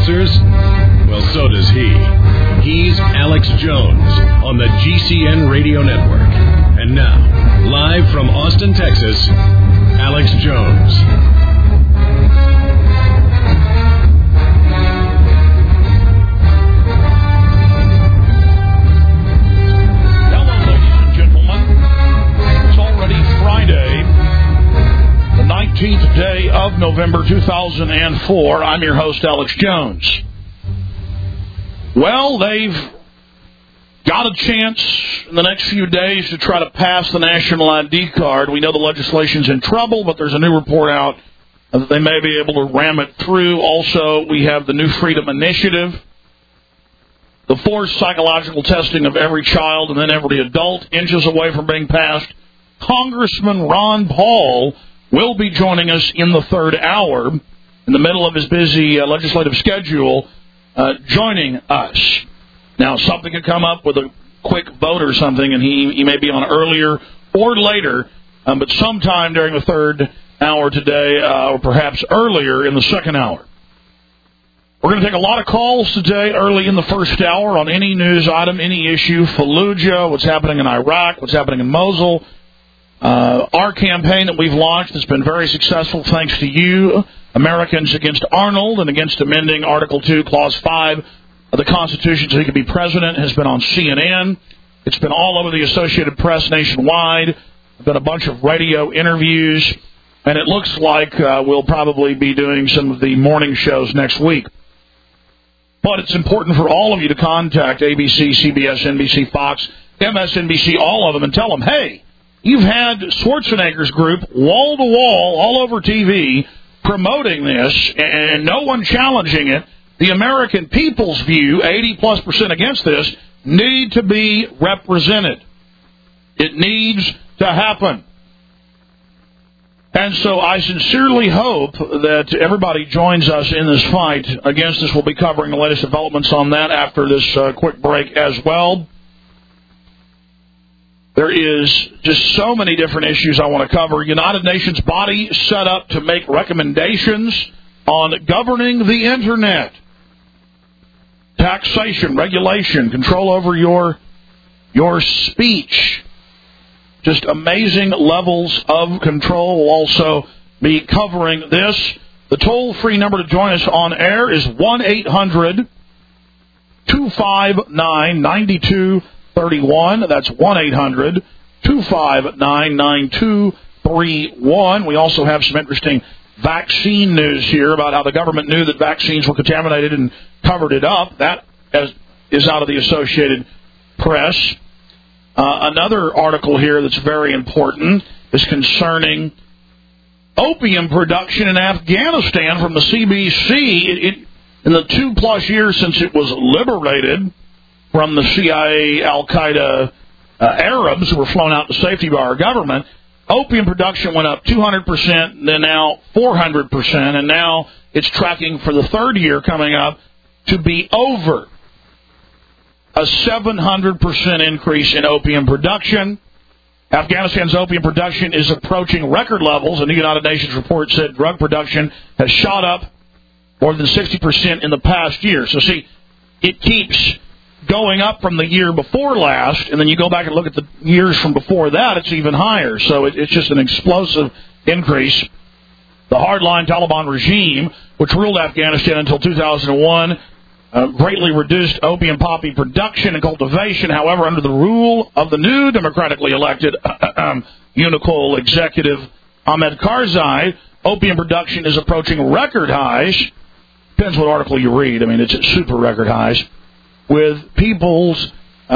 answers? Well, so does he. He's Alex Jones on the GCN Radio Network. And now, live from Austin, Texas, Alex Jones. Hello, ladies and gentlemen. It's already Friday, the 19th day of November 2004. I'm your host, Alex Jones. Well, they've got a chance in the next few days to try to pass the national ID card. We know the legislation's in trouble, but there's a new report out that they may be able to ram it through. Also, we have the New Freedom Initiative, the forced psychological testing of every child and then every adult, inches away from being passed. Congressman Ron Paul will be joining us in the third hour, in the middle of his busy legislative schedule, joining us. Now, something could come up with a quick vote or something, and he may be on earlier or later, but sometime during the third hour today, or perhaps earlier in the second hour. We're going to take a lot of calls today, early in the first hour, on any news item, any issue, Fallujah, what's happening in Iraq, what's happening in Mosul. Our campaign that we've launched has been very successful thanks to you, Americans Against Arnold and against amending Article 2, Clause 5 of the Constitution so he could be president, has been on CNN. It's been all over the Associated Press nationwide. I've done a bunch of radio interviews, and it looks like we'll probably be doing some of the morning shows next week. But it's important for all of you to contact ABC, CBS, NBC, Fox, MSNBC, all of them, and tell them, hey, you've had Schwarzenegger's group wall-to-wall all over TV promoting this, and no one challenging it. The American people's view, 80+% against this, need to be represented. It needs to happen. And so I sincerely hope that everybody joins us in this fight against this. We'll be covering the latest developments on that after this quick break as well. There is just so many different issues I want to cover. United Nations body set up to make recommendations on governing the Internet. Taxation, regulation, control over your speech. Just amazing levels of control. We'll also be covering this. The toll-free number to join us on air is 1-800-259-9231. That's 1-800-259-9231. We also have some interesting vaccine news here about how the government knew that vaccines were contaminated and covered it up. That is out of the Associated Press. Another article here that's very important is concerning opium production in Afghanistan from the CBC. In the 2+ years since it was liberated from the CIA, Al-Qaeda Arabs who were flown out to safety by our government, opium production went up 200%, then now 400%, and now it's tracking for the third year coming up to be over a 700% increase in opium production. Afghanistan's opium production is approaching record levels. A new United Nations report said drug production has shot up more than 60% in the past year. So, see, it keeps going up from the year before last, and then you go back and look at the years from before that, it's even higher. So it's just an explosive increase. The hardline Taliban regime, which ruled Afghanistan until 2001, greatly reduced opium poppy production and cultivation. However, under the rule of the new democratically elected Unicol executive Ahmed Karzai, opium production is approaching record highs. Depends what article you read. I mean, it's at super record highs. With people's,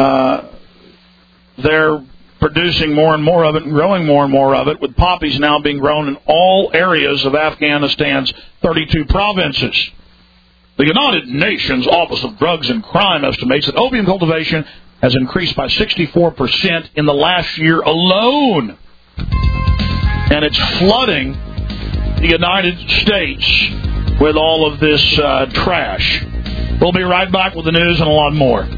they're producing more and more of it and growing more and more of it, with poppies now being grown in all areas of Afghanistan's 32 provinces. The United Nations Office of Drugs and Crime estimates that opium cultivation has increased by 64% in the last year alone. And it's flooding the United States with all of this trash. We'll be right back with the news and a lot more.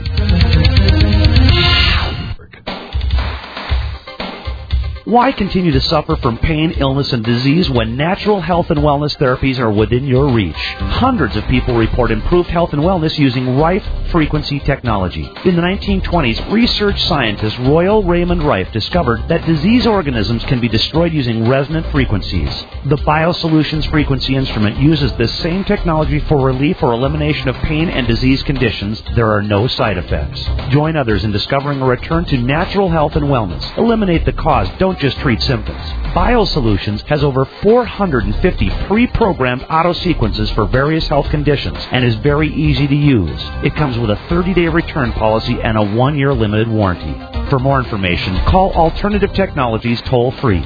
Why continue to suffer from pain, illness, and disease when natural health and wellness therapies are within your reach? Hundreds of people report improved health and wellness using Rife frequency technology. In the 1920s, research scientist Royal Raymond Rife discovered that disease organisms can be destroyed using resonant frequencies. The BioSolutions frequency instrument uses this same technology for relief or elimination of pain and disease conditions. There are no side effects. Join others in discovering a return to natural health and wellness. Eliminate the cause. Don't just treat symptoms. BioSolutions has over 450 pre-programmed auto sequences for various health conditions and is very easy to use. It comes with a 30-day return policy and a 1-year limited warranty. For more information, call Alternative Technologies toll-free,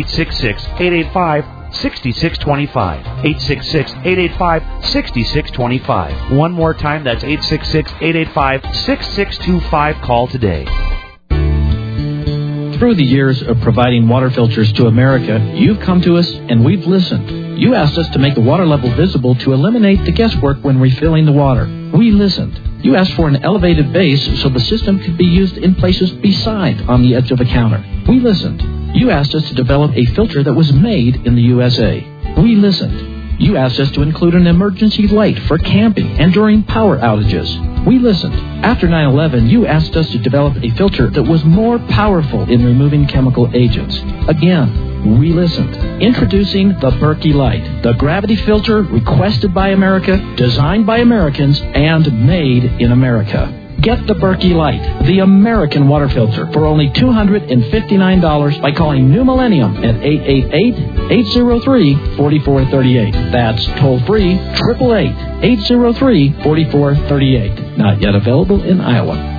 866-885-6625, 866-885-6625. One more time, that's 866-885-6625. Call today. Through the years of providing water filters to America, you've come to us and we've listened. You asked us to make the water level visible to eliminate the guesswork when refilling the water. We listened. You asked for an elevated base so the system could be used in places beside on the edge of a counter. We listened. You asked us to develop a filter that was made in the USA. We listened. You asked us to include an emergency light for camping and during power outages. We listened. After 9/11, you asked us to develop a filter that was more powerful in removing chemical agents. Again, we listened. Introducing the Berkey Light, the gravity filter requested by America, designed by Americans, and made in America. Get the Berkey Light, the American water filter, for only $259 by calling New Millennium at 888-803-4438. That's toll-free, 888-803-4438. Not yet available in Iowa.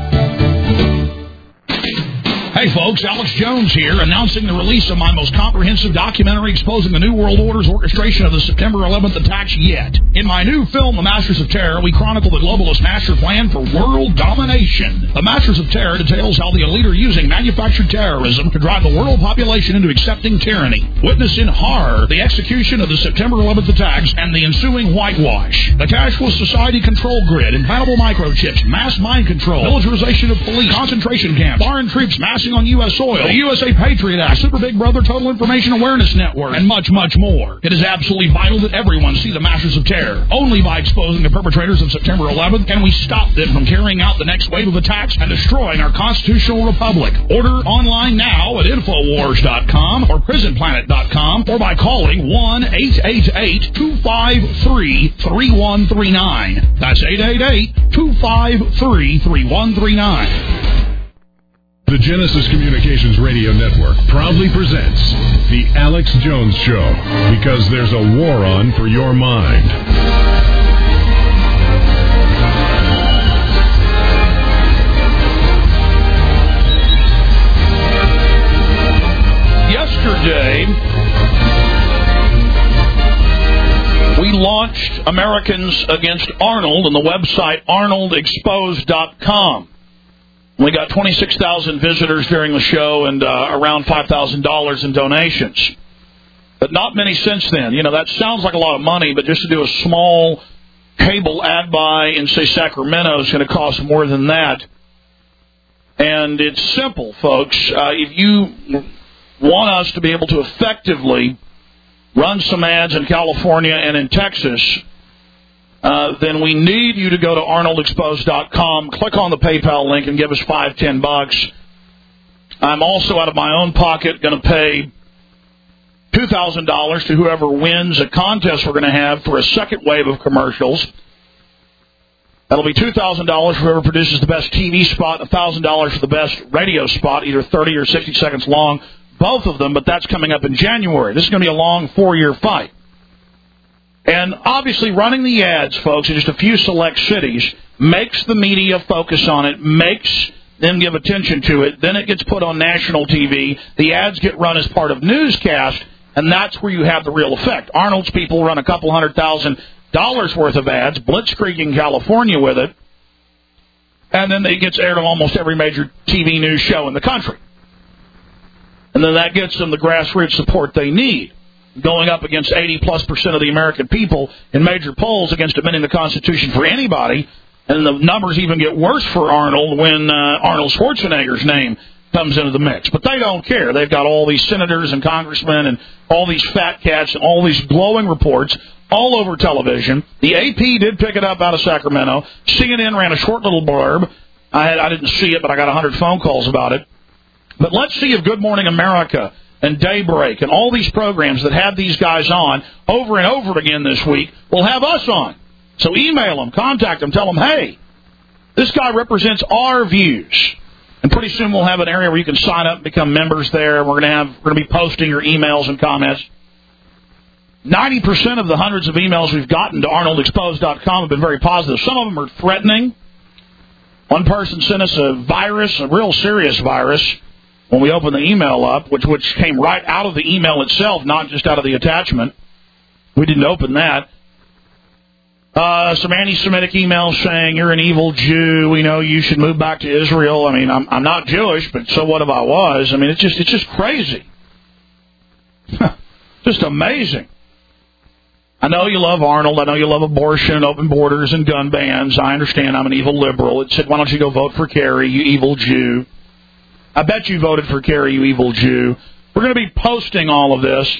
Hey folks, Alex Jones here, announcing the release of my most comprehensive documentary exposing the New World Order's orchestration of the September 11th attacks yet. In my new film, The Masters of Terror, we chronicle the globalist master plan for world domination. The Masters of Terror details how the elite are using manufactured terrorism to drive the world population into accepting tyranny. Witness in horror the execution of the September 11th attacks and the ensuing whitewash. The cashless society control grid, implantable microchips, mass mind control, militarization of police, concentration camps, foreign troops massing on U.S. soil, the USA Patriot Act, Super Big Brother Total Information Awareness Network, and much, much more. It is absolutely vital that everyone see the Masters of Terror. Only by exposing the perpetrators of September 11th can we stop them from carrying out the next wave of attacks and destroying our constitutional republic. Order online now at Infowars.com or PrisonPlanet.com or by calling 1-888-253-3139. That's 888-253-3139. The Genesis Communications Radio Network proudly presents The Alex Jones Show, because there's a war on for your mind. Yesterday, we launched Americans Against Arnold on the website ArnoldExposed.com. We got 26,000 visitors during the show and around $5,000 in donations. But not many since then. You know, that sounds like a lot of money, but just to do a small cable ad buy in, say, Sacramento is going to cost more than that. And it's simple, folks. If you want us to be able to effectively run some ads in California and in Texas, then we need you to go to ArnoldExposed.com, click on the PayPal link, and give us $5-10. I'm also, out of my own pocket, going to pay $2,000 to whoever wins a contest we're going to have for a second wave of commercials. That'll be $2,000 for whoever produces the best TV spot, $1,000 for the best radio spot, either 30 or 60 seconds long, both of them, but that's coming up in January. This is going to be a long 4-year fight. And obviously running the ads, folks, in just a few select cities makes the media focus on it, makes them give attention to it. Then it gets put on national TV. The ads get run as part of newscast, and that's where you have the real effect. Arnold's people run a couple $100,000 worth of ads, blitzkrieging California with it, and then it gets aired on almost every major TV news show in the country. And then that gets them the grassroots support they need, going up against 80+% of the American people in major polls against amending the Constitution for anybody. And the numbers even get worse for Arnold when Arnold Schwarzenegger's name comes into the mix. But they don't care. They've got all these senators and congressmen and all these fat cats and all these glowing reports all over television. The AP did pick it up out of Sacramento. CNN ran a short little blurb. I didn't see it, but I got 100 phone calls about it. But let's see if Good Morning America and Daybreak and all these programs that have these guys on over and over again this week will have us on. So email them, contact them, tell them, hey, this guy represents our views. And pretty soon we'll have an area where you can sign up and become members there. We're going to be posting your emails and comments. 90% of the hundreds of emails we've gotten to ArnoldExposed.com have been very positive. Some of them are threatening. One person sent us a virus, a real serious virus, when we opened the email up, which came right out of the email itself, not just out of the attachment. We didn't open that. Some anti-Semitic emails saying you're an evil Jew. We know you should move back to Israel. I mean, I'm not Jewish, but so what if I was? I mean, it's just crazy. Just amazing. I know you love Arnold. I know you love abortion, open borders, and gun bans. I understand I'm an evil liberal. It said, why don't you go vote for Kerry, you evil Jew? I bet you voted for Kerry, you evil Jew. We're going to be posting all of this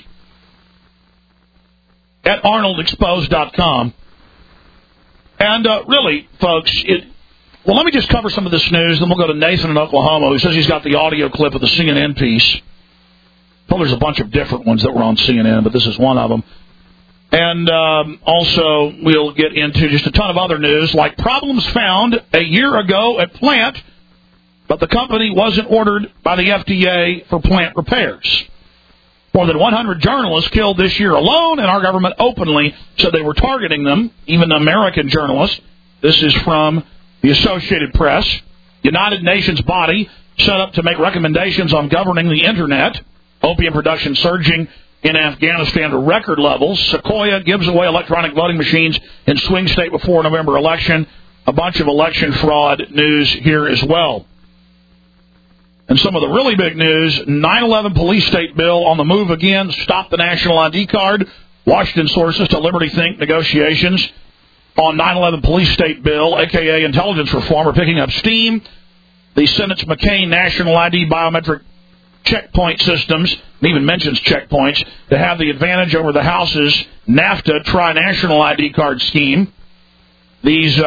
at ArnoldExposed.com. And really, folks, let me just cover some of this news, then we'll go to Nathan in Oklahoma, who says he's got the audio clip of the CNN piece. Well, there's a bunch of different ones that were on CNN, but this is one of them. And also, we'll get into just a ton of other news, like problems found a year ago at plant, but the company wasn't ordered by the FDA for plant repairs. More than 100 journalists killed this year alone, and our government openly said they were targeting them, even American journalists. This is from the Associated Press. United Nations body set up to make recommendations on governing the Internet. Opium production surging in Afghanistan to record levels. Sequoia gives away electronic voting machines in swing state before November election. A bunch of election fraud news here as well. And some of the really big news, 9/11 police state bill on the move again, stop the national ID card. Washington sources tell Liberty Think negotiations on 9/11 police state bill, a.k.a. intelligence reform, are picking up steam. The Senate's McCain national ID biometric checkpoint systems, even mentions checkpoints, to have the advantage over the House's NAFTA tri-national ID card scheme. These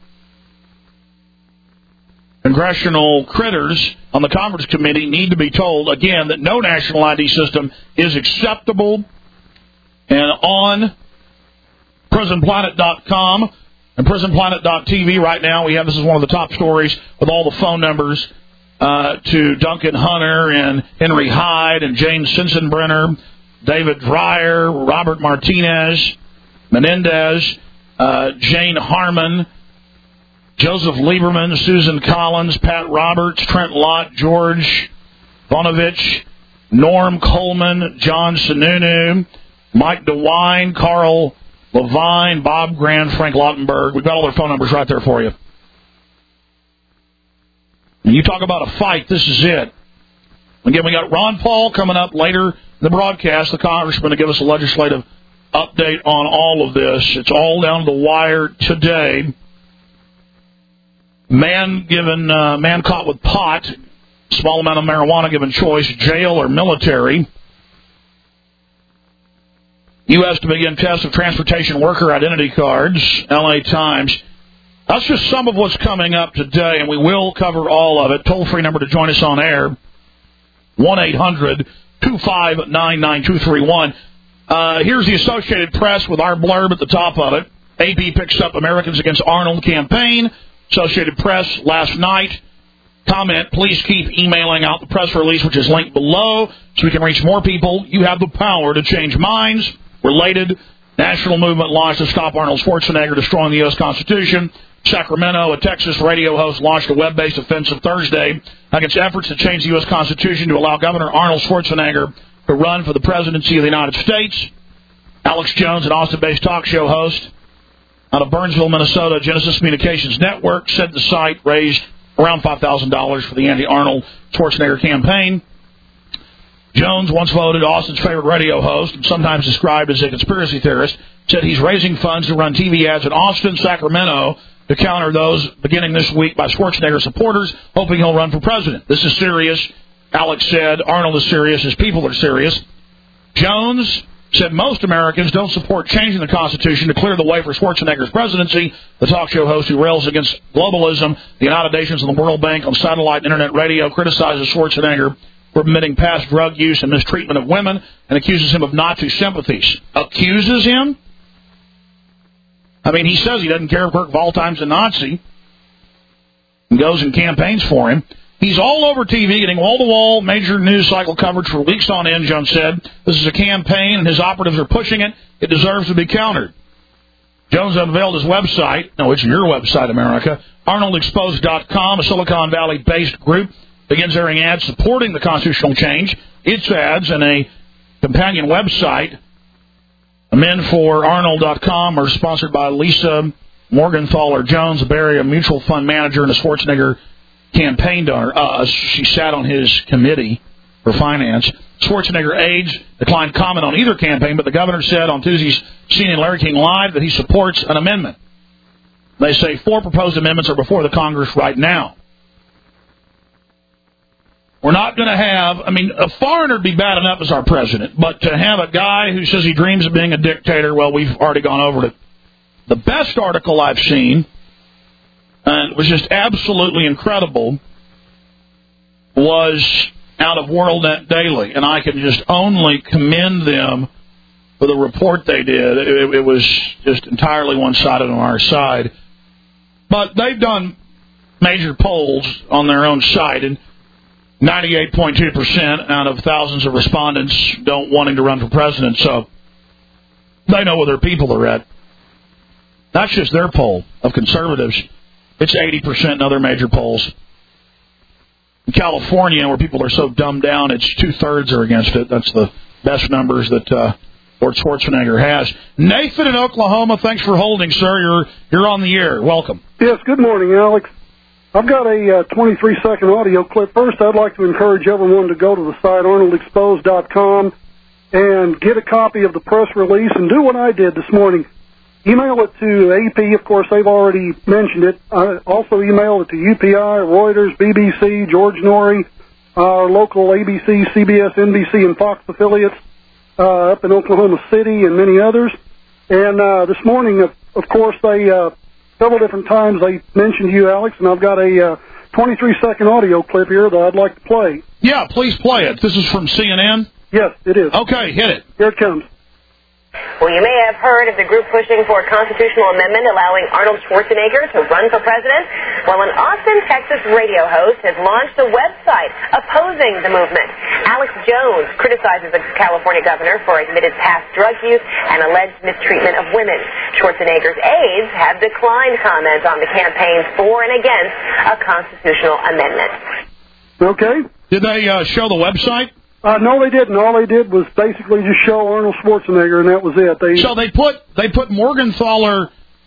congressional critters on the conference committee need to be told, again, that no national ID system is acceptable. And on PrisonPlanet.com and PrisonPlanet.tv right now, we have, this is one of the top stories, with all the phone numbers to Duncan Hunter and Henry Hyde and Jane Sensenbrenner, David Dreyer, Robert Martinez, Menendez, Jane Harmon, Joseph Lieberman, Susan Collins, Pat Roberts, Trent Lott, George Vonovich, Norm Coleman, John Sununu, Mike DeWine, Carl Levine, Bob Grand, Frank Lautenberg. We've got all their phone numbers right there for you. And you talk about a fight, this is it. Again, we got Ron Paul coming up later in the broadcast, the congressman, to give us a legislative update on all of this. It's all down to the wire today. Man caught with pot, small amount of marijuana given choice, jail or military. U.S. to begin tests of transportation worker identity cards, L.A. Times. That's just some of what's coming up today, and we will cover all of it. Toll-free number to join us on air, 1-800-259-9231. Here's the Associated Press with our blurb at the top of it. AP picks up Americans Against Arnold campaign. Associated Press last night. Comment, please keep emailing out the press release, which is linked below, so we can reach more people. You have the power to change minds. Related, national movement launched to stop Arnold Schwarzenegger destroying the U.S. Constitution. Sacramento, a Texas radio host launched a web-based offensive Thursday against efforts to change the U.S. Constitution to allow Governor Arnold Schwarzenegger to run for the presidency of the United States. Alex Jones, an Austin-based talk show host out of Burnsville, Minnesota, Genesis Communications Network, said the site raised around $5,000 for the anti-Arnold Schwarzenegger campaign. Jones, once voted Austin's favorite radio host and sometimes described as a conspiracy theorist, said he's raising funds to run TV ads in Austin, Sacramento, to counter those beginning this week by Schwarzenegger supporters, hoping he'll run for president. This is serious. Alex said Arnold is serious. His people are serious. Jones said most Americans don't support changing the Constitution to clear the way for Schwarzenegger's presidency. The talk show host who rails against globalism, the United Nations, and the World Bank on satellite and internet radio criticizes Schwarzenegger for permitting past drug use and mistreatment of women and accuses him of Nazi sympathies. Accuses him? I mean, he says he doesn't care if Kurt Waldheim's a Nazi and goes and campaigns for him. He's all over TV, getting wall-to-wall major news cycle coverage for weeks on end, Jones said. This is a campaign, and his operatives are pushing it. It deserves to be countered. Jones unveiled his website. No, it's your website, America. ArnoldExposed.com, a Silicon Valley-based group, begins airing ads supporting the constitutional change. Its ads and a companion website, MenForArnold.com, are sponsored by Lisa Morgenthaler Jones, a Bay Area mutual fund manager and a Schwarzenegger campaign donor. She sat on his committee for finance. Schwarzenegger aides declined comment on either campaign, but the governor said on Tuesday's CNN Larry King Live that he supports an amendment. They say 4 proposed amendments are before the Congress right now. We're not going to have, a foreigner would be bad enough as our president, but to have a guy who says he dreams of being a dictator, well, we've already gone over it. The best article I've seen, and it was just absolutely incredible, was out of WorldNet Daily, and I can just only commend them for the report they did. It was just entirely one-sided on our side. But they've done major polls on their own site, and 98.2% out of thousands of respondents don't wanting to run for president, so they know where their people are at. That's just their poll of conservatives. It's 80% in other major polls. In California, where people are so dumbed down, it's 2/3 are against it. That's the best numbers that Lord Schwarzenegger has. Nathan in Oklahoma, thanks for holding, sir. You're on the air. Welcome. Yes, good morning, Alex. I've got a 23-second audio clip. First, I'd like to encourage everyone to go to the site ArnoldExposed.com and get a copy of the press release and do what I did this morning. Email it to AP. Of course, they've already mentioned it. Also email it to UPI, Reuters, BBC, George Norrie, our local ABC, CBS, NBC, and Fox affiliates up in Oklahoma City, and many others. And this morning, of course, they several different times they mentioned you, Alex, and I've got a 23-second audio clip here that I'd like to play. Yeah, please play it. This is from CNN? Yes, it is. Okay, hit it. Here it comes. Well, you may have heard of the group pushing for a constitutional amendment allowing Arnold Schwarzenegger to run for president. Well, an Austin, Texas radio host has launched a website opposing the movement. Alex Jones criticizes the California governor for admitted past drug use and alleged mistreatment of women. Schwarzenegger's aides have declined comment on the campaigns for and against a constitutional amendment. Okay. Did they show the website? No, they didn't. All they did was basically just show Arnold Schwarzenegger, and that was it. So they put Morgenthaler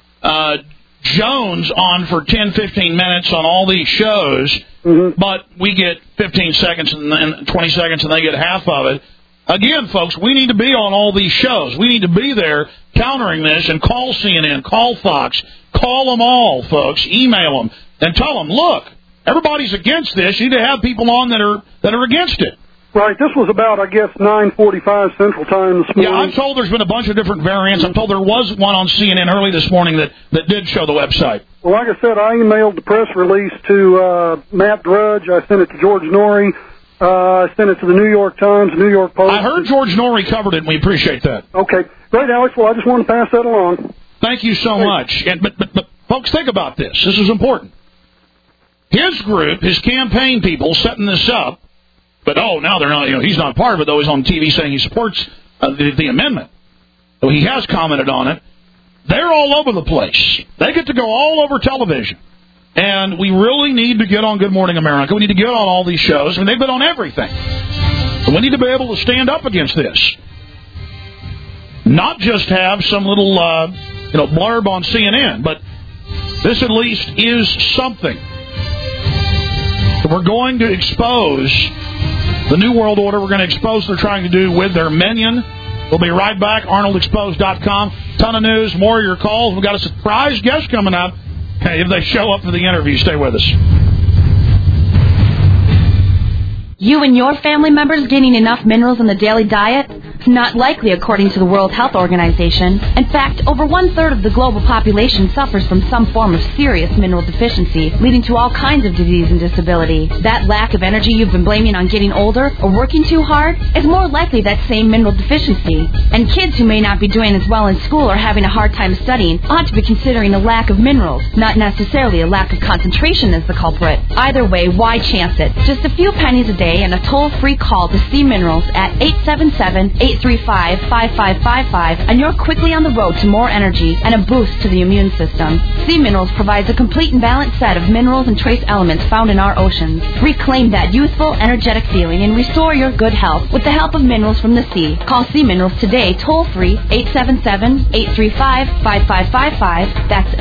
Jones on for 10, 15 minutes on all these shows, but we get 15 seconds and 20 seconds, and they get half of it. Again, folks, we need to be on all these shows. We need to be there countering this, and call CNN, call Fox, call them all, folks, email them, and tell them, look, everybody's against this. You need to have people on that are against it. Right, this was about, I guess, 9:45 Central Time this morning. Yeah, I'm told there's been a bunch of different variants. I'm told there was one on CNN early this morning that did show the website. Well, like I said, I emailed the press release to Matt Drudge. I sent it to George Norrie. I sent it to the New York Times, New York Post. I heard George Norrie covered it, and we appreciate that. Okay. Great, Alex. Well, I just wanted to pass that along. Thank you so much. But folks, think about this. This is important. His group, his campaign people setting this up, but, now they're not, he's not part of it, though. He's on TV saying he supports the amendment. So he has commented on it. They're all over the place. They get to go all over television. And we really need to get on Good Morning America. We need to get on all these shows. They've been on everything. So we need to be able to stand up against this. Not just have some little, blurb on CNN, but this at least is something. We're going to expose the New World Order. We're going to expose what they're trying to do with their minion. We'll be right back. ArnoldExposed.com. Ton of news. More of your calls. We've got a surprise guest coming up. If they show up for the interview, stay with us. You and your family members getting enough minerals in the daily diet? Not likely, according to the World Health Organization. In fact, over 1/3 of the global population suffers from some form of serious mineral deficiency, leading to all kinds of disease and disability. That lack of energy you've been blaming on getting older or working too hard is more likely that same mineral deficiency. And kids who may not be doing as well in school or having a hard time studying ought to be considering a lack of minerals, not necessarily a lack of concentration as the culprit. Either way, why chance it? Just a few pennies a day and a toll-free call to C Minerals at 877-835-5555, and you're quickly on the road to more energy and a boost to the immune system. C Minerals provides a complete and balanced set of minerals and trace elements found in our oceans. Reclaim that youthful, energetic feeling and restore your good health with the help of minerals from the sea. Call C Minerals today, toll-free, 877-835-5555. That's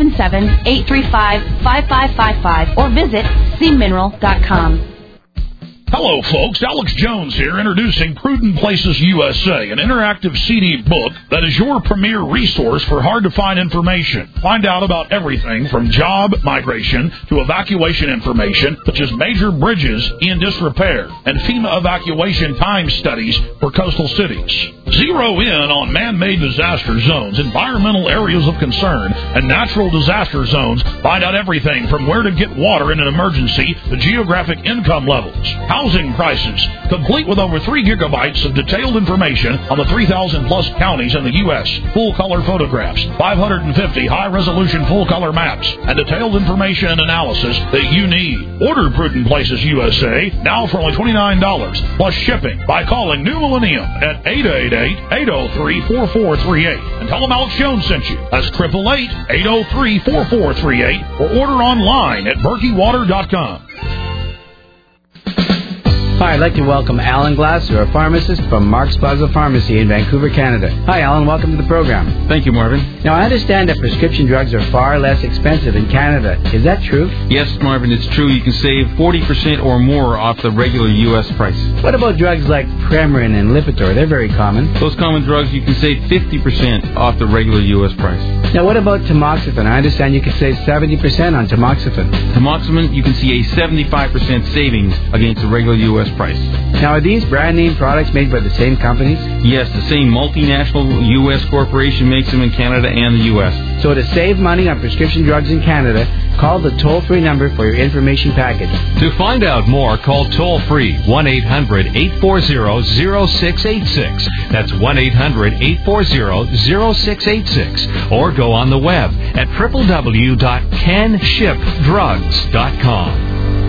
877-835-5555, or visit cmineral.com. Hello, folks. Alex Jones here, introducing Prudent Places USA, an interactive CD book that is your premier resource for hard-to-find information. Find out about everything from job migration to evacuation information, such as major bridges in disrepair and FEMA evacuation time studies for coastal cities. Zero in on man-made disaster zones, environmental areas of concern, and natural disaster zones. Find out everything from where to get water in an emergency to geographic income levels, housing prices, complete with over 3 gigabytes of detailed information on the 3,000-plus counties in the U.S., full-color photographs, 550 high-resolution full-color maps, and detailed information and analysis that you need. Order Prudent Places USA now for only $29, plus shipping, by calling New Millennium at 888-803-4438. And tell them Alex Jones sent you. That's 888-803-4438, or order online at berkeywater.com. Hi, I'd like to welcome Alan Glasser, a pharmacist from Mark's Plaza Pharmacy in Vancouver, Canada. Hi, Alan. Welcome to the program. Thank you, Marvin. Now, I understand that prescription drugs are far less expensive in Canada. Is that true? Yes, Marvin, it's true. You can save 40% or more off the regular U.S. price. What about drugs like Premarin and Lipitor? They're very common. Those common drugs, you can save 50% off the regular U.S. price. Now, what about tamoxifen? I understand you can save 70% on tamoxifen. Tamoxifen, you can see a 75% savings against the regular U.S. price. Now, are these brand name products made by the same companies? Yes, the same multinational U.S. corporation makes them in Canada and the U.S. So to save money on prescription drugs in Canada, call the toll-free number for your information package. To find out more, call toll-free 1-800-840-0686. That's 1-800-840-0686. Or go on the web at www.canshipdrugs.com.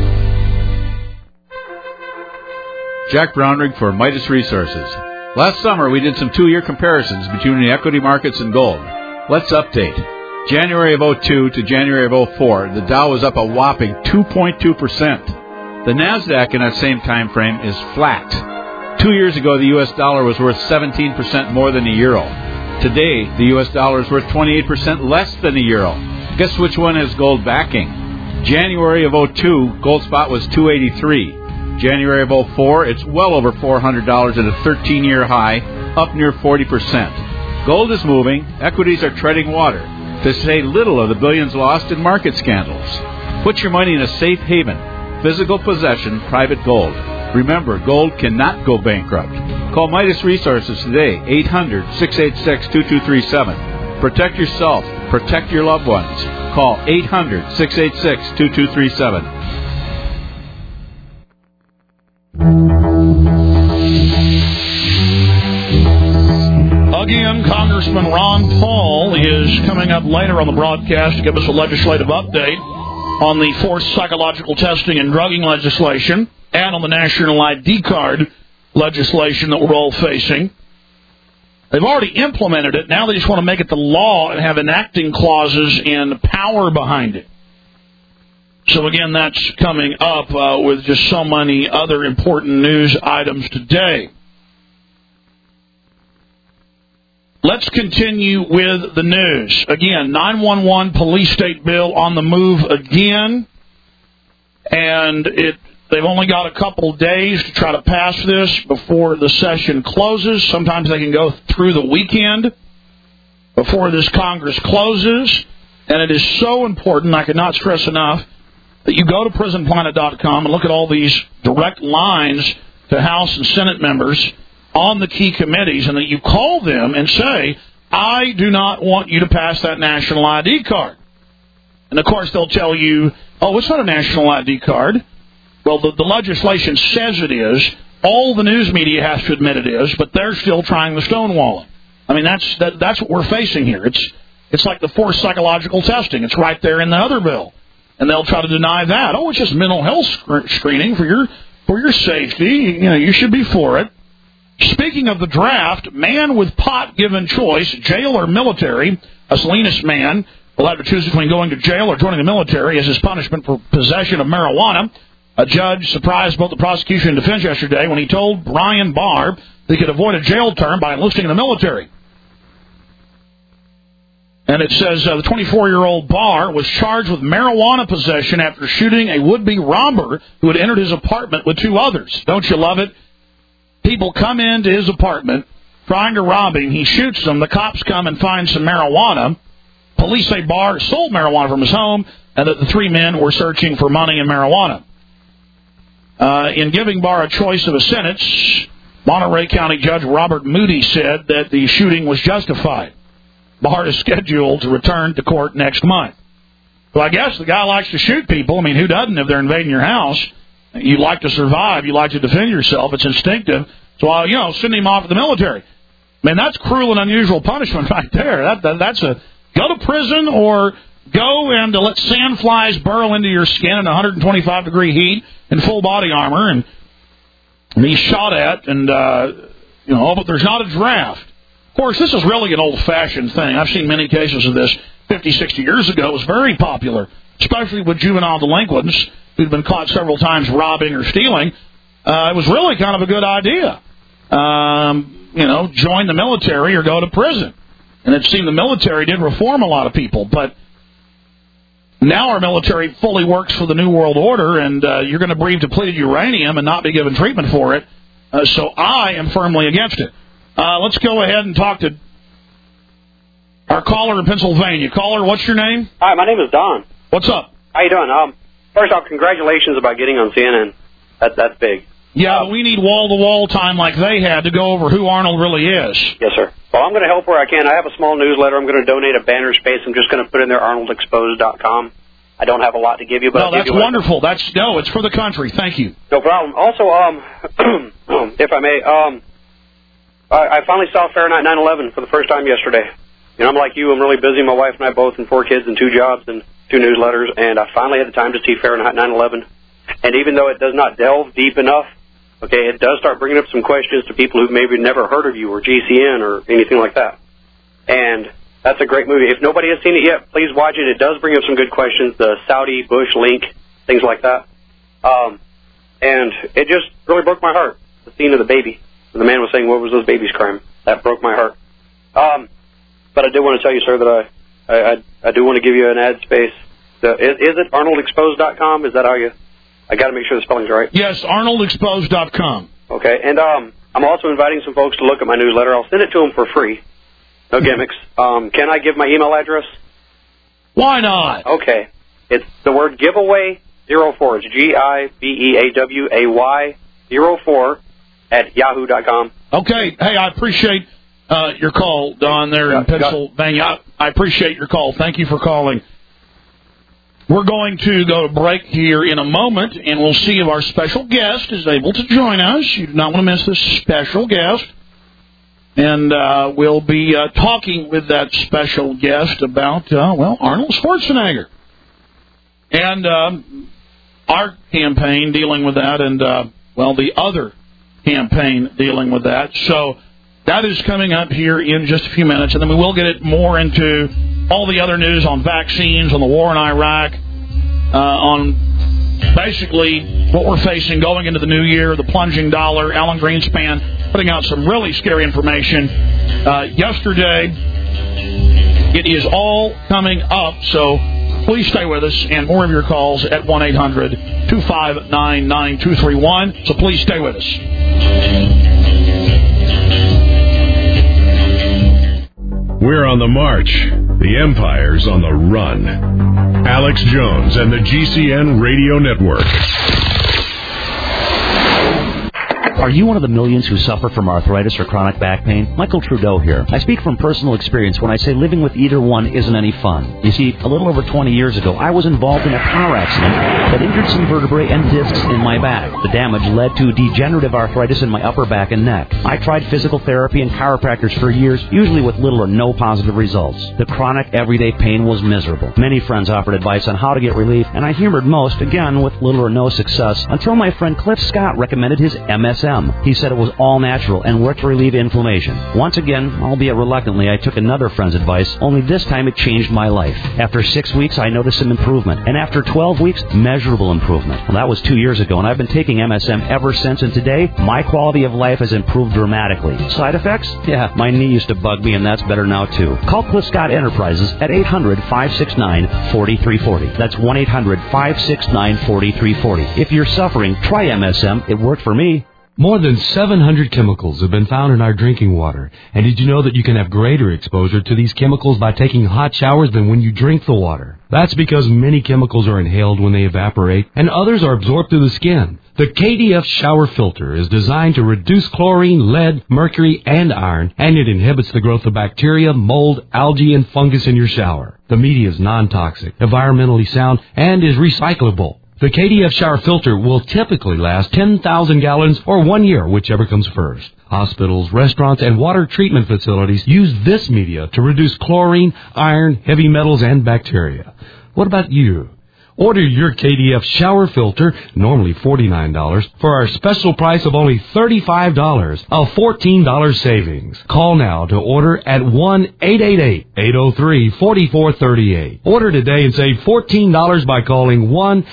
Jack Brownrigg for Midas Resources. Last summer, we did some 2-year comparisons between the equity markets and gold. Let's update. January of 02 to January of 04, the Dow was up a whopping 2.2%. The NASDAQ in that same time frame is flat. 2 years ago, the U.S. dollar was worth 17% more than the euro. Today, the U.S. dollar is worth 28% less than the euro. Guess which one has gold backing? January of 02, gold spot was $283. January of 04, it's well over $400 at a 13-year high, up near 40%. Gold is moving, equities are treading water, to say little of the billions lost in market scandals. Put your money in a safe haven, physical possession, private gold. Remember, gold cannot go bankrupt. Call Midas Resources today, 800-686-2237. Protect yourself, protect your loved ones. Call 800-686-2237. Again, Congressman Ron Paul is coming up later on the broadcast to give us a legislative update on the forced psychological testing and drugging legislation and on the national ID card legislation that we're all facing. They've already implemented it. Now they just want to make it the law and have enacting clauses and power behind it. So, again, that's coming up with just so many other important news items today. Let's continue with the news. Again, 911 police state bill on the move again. And they've only got a couple days to try to pass this before the session closes. Sometimes they can go through the weekend before this Congress closes. And it is so important, I cannot stress enough, that you go to prisonplanet.com and look at all these direct lines to House and Senate members on the key committees, and that you call them and say, I do not want you to pass that national ID card. And, of course, they'll tell you, oh, it's not a national ID card. Well, the legislation says it is. All the news media has to admit it is, but they're still trying the stonewalling. I mean, that's what we're facing here. It's like the forced psychological testing. It's right there in the other bill. And they'll try to deny that. Oh, it's just mental health screening for your safety. You know, you should be for it. Speaking of the draft, man with pot given choice, jail or military. A Salinas man will have to choose between going to jail or joining the military as his punishment for possession of marijuana. A judge surprised both the prosecution and defense yesterday when he told Brian Barr that he could avoid a jail term by enlisting in the military. And it says the 24-year-old Barr was charged with marijuana possession after shooting a would-be robber who had entered his apartment with two others. Don't you love it? People come into his apartment trying to rob him. He shoots them. The cops come and find some marijuana. Police say Barr sold marijuana from his home and that the three men were searching for money and marijuana. In giving Barr a choice of a sentence, Monterey County Judge Robert Moody said that the shooting was justified. Barr is scheduled to return to court next month. Well, I guess the guy likes to shoot people. I mean, who doesn't if they're invading your house? You like to survive. You like to defend yourself. It's instinctive. So, send him off to the military. Man, that's cruel and unusual punishment right there. That's a go to prison or go and let sandflies burrow into your skin in 125-degree heat in full body armor and be shot at and, but there's not a draft. Of course, this is really an old-fashioned thing. I've seen many cases of this 50, 60 years ago. It was very popular, especially with juvenile delinquents who'd been caught several times robbing or stealing. It was really kind of a good idea. Join the military or go to prison. And it seemed the military did reform a lot of people, but now our military fully works for the New World Order, and you're going to breathe depleted uranium and not be given treatment for it. So I am firmly against it. Let's go ahead and talk to our caller in Pennsylvania. Caller, what's your name? Hi, my name is Don. What's up? How you doing? First off, congratulations about getting on CNN. That's big. Yeah, we need wall-to-wall time like they had to go over who Arnold really is. Yes, sir. Well, I'm going to help where I can. I have a small newsletter. I'm going to donate a banner space. I'm just going to put in there arnoldexposed.com. I don't have a lot to give you, but no, that's wonderful. It's for the country. Thank you. No problem. Also, if I may, I finally saw Fahrenheit 9/11 for the first time yesterday. I'm like you. I'm really busy. My wife and I both, and 4 kids and 2 jobs and 2 newsletters, and I finally had the time to see Fahrenheit 9/11. And even though it does not delve deep enough, okay, it does start bringing up some questions to people who've maybe never heard of you or GCN or anything like that. And that's a great movie. If nobody has seen it yet, please watch it. It does bring up some good questions, the Saudi-Bush link, things like that. And it just really broke my heart, the scene of the baby. And the man was saying, what was those baby's crime? That broke my heart. But I did want to tell you, sir, that I do want to give you an ad space. Is it arnoldexposed.com? Is that how you... I got to make sure the spelling's right. Yes, arnoldexposed.com. Okay, and I'm also inviting some folks to look at my newsletter. I'll send it to them for free. No gimmicks. Can I give my email address? Why not? Okay. It's the word giveaway 04. It's GIVEAWAY 04 at yahoo.com. Okay. Hey, I appreciate your call, Don, there in Pennsylvania. I appreciate your call. Thank you for calling. We're going to go to break here in a moment, and we'll see if our special guest is able to join us. You do not want to miss this special guest. And we'll be talking with that special guest about, Arnold Schwarzenegger. And our campaign dealing with that and, the other campaign dealing with that. So that is coming up here in just a few minutes. And then we will get it more into all the other news on vaccines, on the war in Iraq, on basically what we're facing going into the new year, the plunging dollar, Alan Greenspan putting out some really scary information yesterday. It is all coming up, so please stay with us, and more of your calls at 1-800-259-9231, so please stay with us. We're on the march. The empire's on the run. Alex Jones and the GCN Radio Network. Are you one of the millions who suffer from arthritis or chronic back pain? Michael Trudeau here. I speak from personal experience when I say living with either one isn't any fun. You see, a little over 20 years ago, I was involved in a car accident that injured some vertebrae and discs in my back. The damage led to degenerative arthritis in my upper back and neck. I tried physical therapy and chiropractors for years, usually with little or no positive results. The chronic, everyday pain was miserable. Many friends offered advice on how to get relief, and I humored most, again with little or no success, until my friend Cliff Scott recommended his MSM. He said it was all natural and worked to relieve inflammation. Once again, albeit reluctantly, I took another friend's advice, only this time it changed my life. After 6 weeks, I noticed some improvement, and after 12 weeks, measurable improvement. Well, that was 2 years ago, and I've been taking MSM ever since, and today, my quality of life has improved dramatically. Side effects? Yeah, my knee used to bug me, and that's better now, too. Call Cliff Scott Enterprises at 800-569-4340. That's 1-800-569-4340. If you're suffering, try MSM. It worked for me. More than 700 chemicals have been found in our drinking water. And did you know that you can have greater exposure to these chemicals by taking hot showers than when you drink the water? That's because many chemicals are inhaled when they evaporate, and others are absorbed through the skin. The KDF shower filter is designed to reduce chlorine, lead, mercury, and iron, and it inhibits the growth of bacteria, mold, algae, and fungus in your shower. The media is non-toxic, environmentally sound, and is recyclable. The KDF shower filter will typically last 10,000 gallons or 1 year, whichever comes first. Hospitals, restaurants, and water treatment facilities use this media to reduce chlorine, iron, heavy metals, and bacteria. What about you? Order your KDF shower filter, normally $49, for our special price of only $35, a $14 savings. Call now to order at 1-888-803-4438. Order today and save $14 by calling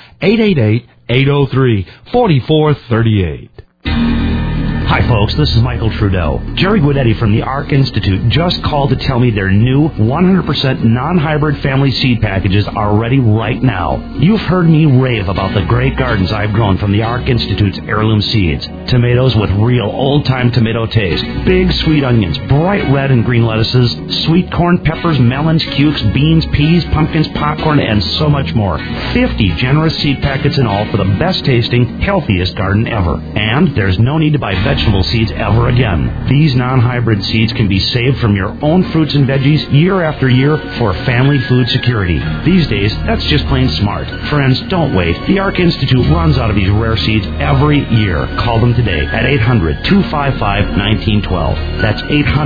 1-888-803-4438. Hi, folks. This is Michael Trudeau. Jerry Guidetti from the ARC Institute just called to tell me their new 100% non-hybrid family seed packages are ready right now. You've heard me rave about the great gardens I've grown from the ARC Institute's heirloom seeds. Tomatoes with real old-time tomato taste. Big sweet onions, bright red and green lettuces, sweet corn, peppers, melons, cukes, beans, peas, pumpkins, popcorn, and so much more. 50 generous seed packets in all for the best-tasting, healthiest garden ever. And there's no need to buy vegetable seeds ever again. These non-hybrid seeds can be saved from your own fruits and veggies year after year for family food security. These days, that's just plain smart. Friends, don't wait. The ARC Institute runs out of these rare seeds every year. Call them today at 800-255-1912. That's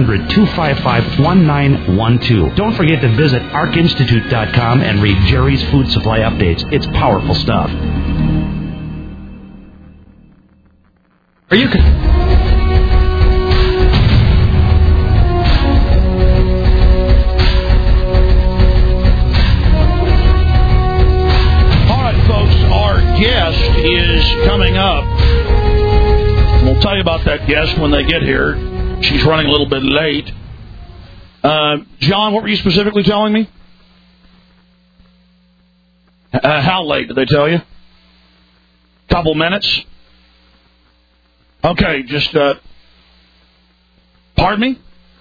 800-255-1912. Don't forget to visit arcinstitute.com and read Jerry's Food Supply Updates. It's powerful stuff. Are you... guest is coming up. We'll tell you about that guest when they get here. She's running a little bit late. John, what were you specifically telling me? How late did they tell you? Couple minutes? Okay, just, pardon me?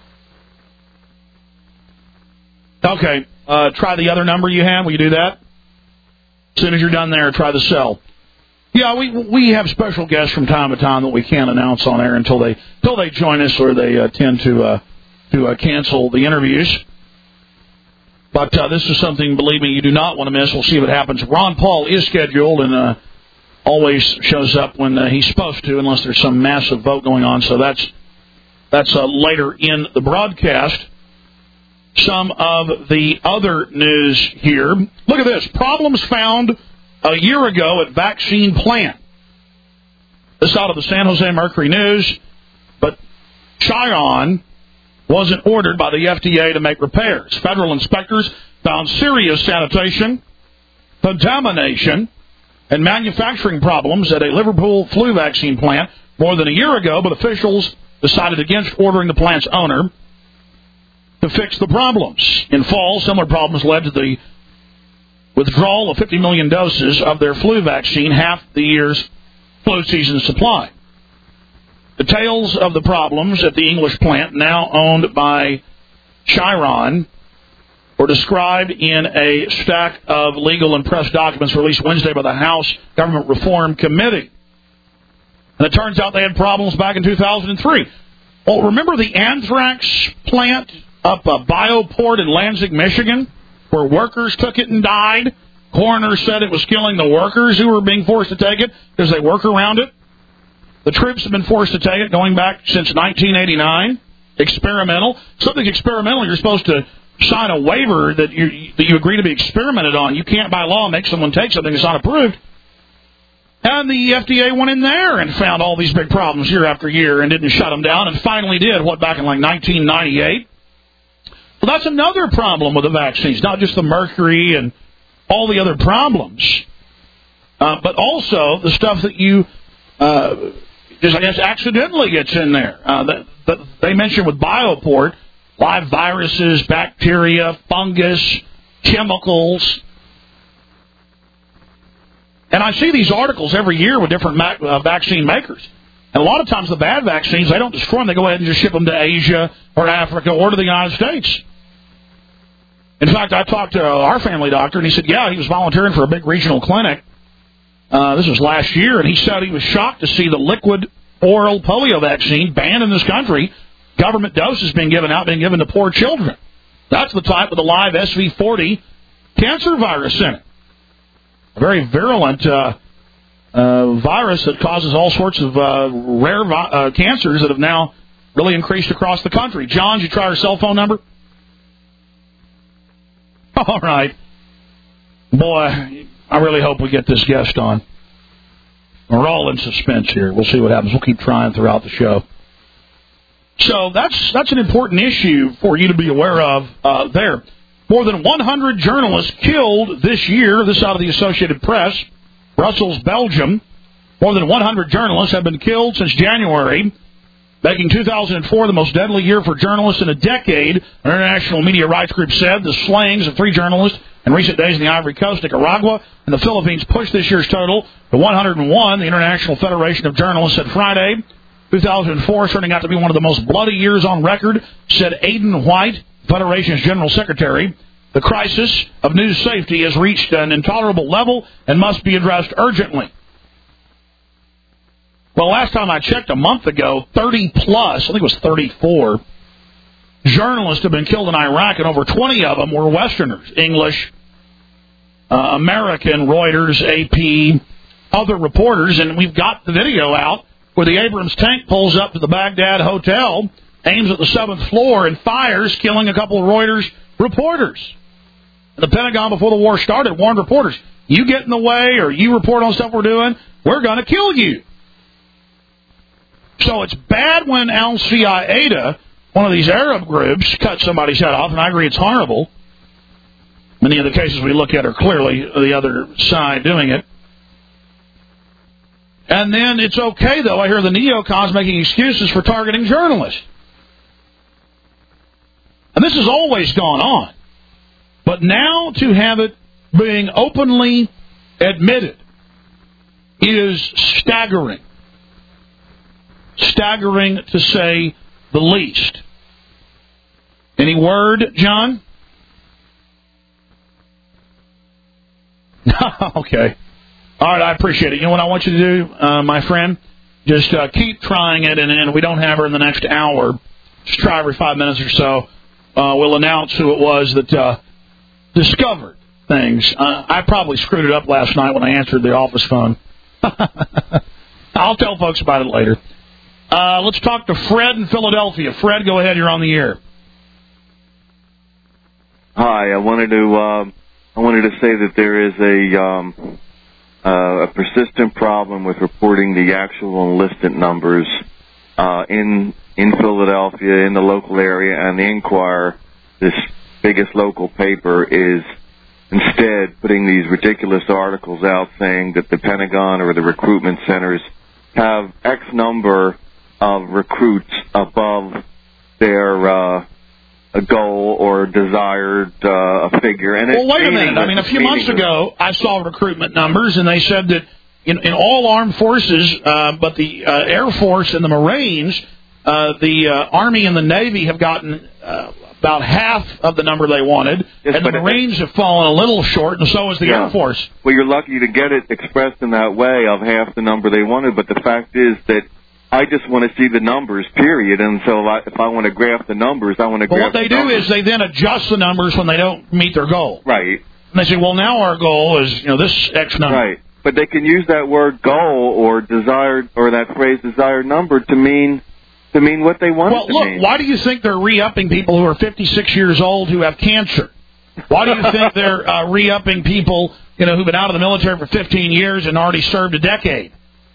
Okay, try the other number you have. Will you do that? As soon as you're done there, try the cell. Yeah, we have special guests from time to time that we can't announce on air until they join us, or they tend to cancel the interviews. But this is something, believe me, you do not want to miss. We'll see what happens. Ron Paul is scheduled and always shows up when he's supposed to, unless there's some massive vote going on. So that's later in the broadcast. Some of the other news here. Look at this. Problems found a year ago at vaccine plant. This out of the San Jose Mercury News. But Chiron wasn't ordered by the FDA to make repairs. Federal inspectors found serious sanitation, contamination, and manufacturing problems at a Liverpool flu vaccine plant more than a year ago, but officials decided against ordering the plant's owner to fix the problems. In fall, similar problems led to the withdrawal of 50 million doses of their flu vaccine, half the year's flu season supply. Details of the problems at the English plant, now owned by Chiron, were described in a stack of legal and press documents released Wednesday by the House Government Reform Committee. And it turns out they had problems back in 2003. Well, remember the anthrax plant up Bioport in Lansing, Michigan, where workers took it and died? Coroner said it was killing the workers who were being forced to take it because they work around it. The troops have been forced to take it going back since 1989. Experimental. Something's experimental. You're supposed to sign a waiver that you agree to be experimented on. You can't, by law, make someone take something that's not approved. And the FDA went in there and found all these big problems year after year and didn't shut them down, and finally did, back in like 1998. Well, that's another problem with the vaccines, not just the mercury and all the other problems, but also the stuff that you just, I guess, accidentally gets in there. That they mentioned with Bioport, live viruses, bacteria, fungus, chemicals. And I see these articles every year with different vaccine makers. And a lot of times the bad vaccines, they don't destroy them. They go ahead and just ship them to Asia or Africa or to the United States. In fact, I talked to our family doctor, and he said, he was volunteering for a big regional clinic. This was last year, and he said he was shocked to see the liquid oral polio vaccine banned in this country. Government doses being given to poor children. That's the type with the live SV40 cancer virus in it. A very virulent virus that causes all sorts of rare cancers that have now really increased across the country. John, did you try our cell phone number? All right. Boy, I really hope we get this guest on. We're all in suspense here. We'll see what happens. We'll keep trying throughout the show. So that's an important issue for you to be aware of there. More than 100 journalists killed this year. This out of the Associated Press. Brussels, Belgium. More than 100 journalists have been killed since January, making 2004 the most deadly year for journalists in a decade. An international media rights group said the slayings of 3 journalists in recent days in the Ivory Coast, Nicaragua, and the Philippines pushed this year's total to 101. The International Federation of Journalists said Friday 2004 turning out to be one of the most bloody years on record, said Aidan White, Federation's General Secretary. The crisis of news safety has reached an intolerable level and must be addressed urgently. Well, last time I checked a month ago, 30 plus, I think it was 34, journalists have been killed in Iraq, and over 20 of them were Westerners, English, American, Reuters, AP, other reporters, and we've got the video out where the Abrams tank pulls up to the Baghdad Hotel, aims at the 7th floor, and fires, killing a couple of Reuters reporters. The Pentagon, before the war started, warned reporters, you get in the way or you report on stuff we're doing, we're going to kill you. So it's bad when Al-Qaeda, one of these Arab groups, cuts somebody's head off, and I agree it's horrible. Many of the cases we look at are clearly the other side doing it. And then it's okay, though, I hear the neocons making excuses for targeting journalists. And this has always gone on. But now to have it being openly admitted is staggering. Staggering, to say the least. Any word, John? Okay. All right, I appreciate it. You know what I want you to do, my friend? Just keep trying it, and we don't have her in the next hour. Just try every 5 minutes or so. We'll announce who it was that discovered things. I probably screwed it up last night when I answered the office phone. I'll tell folks about it later. Let's talk to Fred in Philadelphia. Fred, go ahead. You're on the air. Hi. I wanted to say that there is a persistent problem with reporting the actual enlisted numbers in Philadelphia, in the local area, and the Enquirer, this biggest local paper, is instead putting these ridiculous articles out saying that the Pentagon or the recruitment centers have X number of recruits above their goal or desired figure. And well, wait a minute. I mean, a few months ago, I saw recruitment numbers, and they said that in all armed forces, but the Air Force and the Marines, the Army and the Navy have gotten about half of the number they wanted, Yes, and the Marines have fallen a little short, and so has the Air Force. Well, you're lucky to get it expressed in that way of half the number they wanted, but the fact is that I just want to see the numbers, period, and so if I want to graph the numbers, I want to graph Well, what they do is they then adjust the numbers when they don't meet their goal. Right. And they say, well, now our goal is, this X number. Right. But they can use that word goal or desired, or that phrase desired number to mean what they want it to mean. Why do you think they're re-upping people who are 56 years old who have cancer? Why do you think they're re-upping people, who've been out of the military for 15 years and already served a decade?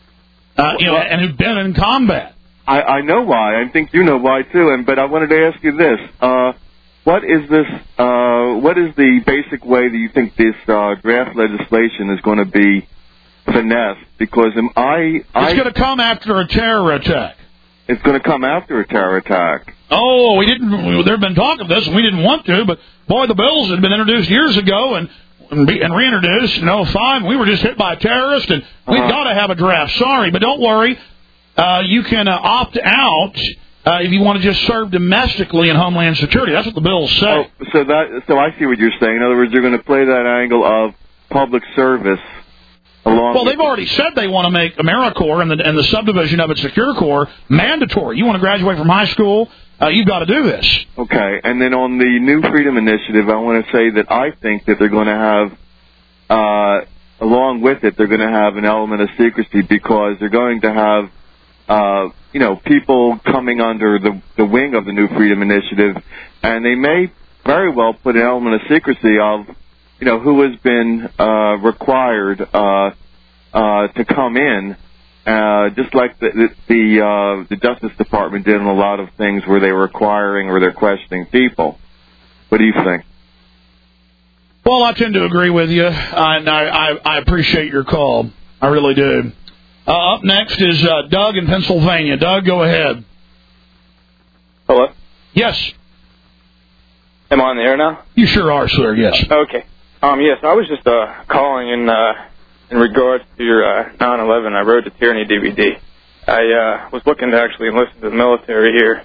And who've been in combat. I know why. I think you know why too. But I wanted to ask you this: what is this? What is the basic way that you think this draft legislation is going to be finessed? Because it's going to come after a terror attack. It's going to come after a terror attack. Oh, we didn't. There've been talk of this, and we didn't want to. But boy, the bills had been introduced years ago, and reintroduced in 2005. We were just hit by a terrorist, and we've got to have a draft. Sorry, but don't worry. You can opt out if you want to just serve domestically in Homeland Security. That's what the bills say. So I see what you're saying. In other words, you're going to play that angle of public service along. Well, they've already said they want to make AmeriCorps and the subdivision of it, Secure Corps, mandatory. You want to graduate from high school, you've got to do this. Okay, and then on the New Freedom Initiative, I want to say that I think that they're going to have, along with it, they're going to have an element of secrecy because they're going to have, people coming under the wing of the New Freedom Initiative, and they may very well put an element of secrecy of, who has been required to come in. Just like the Justice Department did in a lot of things where they were requiring or they're questioning people. What do you think? Well, I tend to agree with you, and I appreciate your call. I really do. Up next is Doug in Pennsylvania. Doug, go ahead. Hello? Yes. Am I on the air now? You sure are, sir, yes. Okay. Yes, I was just calling in regards to your 9/11, I Road to Tyranny DVD. I was looking to actually enlist into the military here.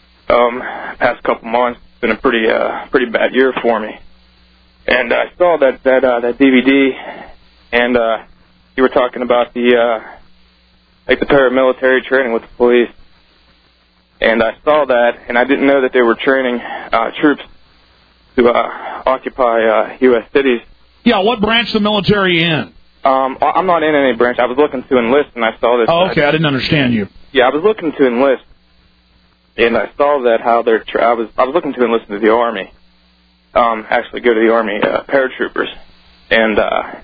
Past couple months, it's been a pretty bad year for me. And I saw that DVD, and you were talking about the paramilitary training with the police. And I saw that, and I didn't know that they were training troops to occupy U.S. cities. Yeah, what branch of the military in? I'm not in any branch. I was looking to enlist, and I saw this. Oh, okay, I didn't understand you. Yeah, I was looking to enlist, and I saw that how they're. I was looking to enlist into the Army. Actually, go to the Army paratroopers, and